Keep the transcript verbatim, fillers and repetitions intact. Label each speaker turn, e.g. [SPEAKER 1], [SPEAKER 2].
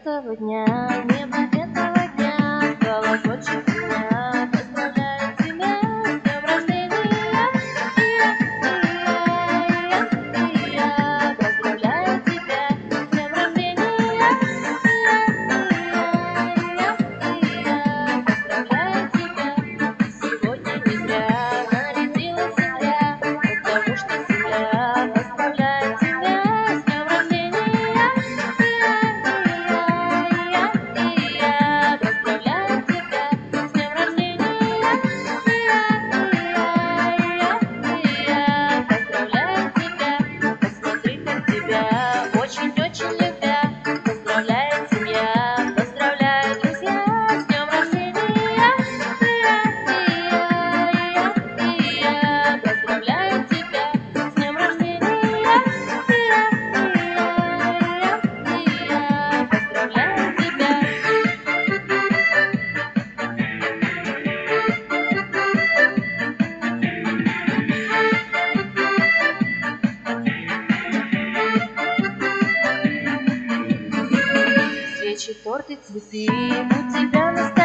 [SPEAKER 1] этого дня, небо этого дня колокольчик меня поздравляет тебя с днем рождения. И я, и я, и я поздравляю тебя с днем рождения. И я, и я, и я поздравляю тебя. Сегодня не зря нарядилась земля, потому что земля поздравляет тебя с днем рождения. Очень-очень любя, поздравляет семья, поздравляют друзья с днем рождения. И я, и я, и я поздравляю тебя с днем рождения. И я, и я, и я поздравляю тебя. Свечи, торты, цветы у тебя на столе.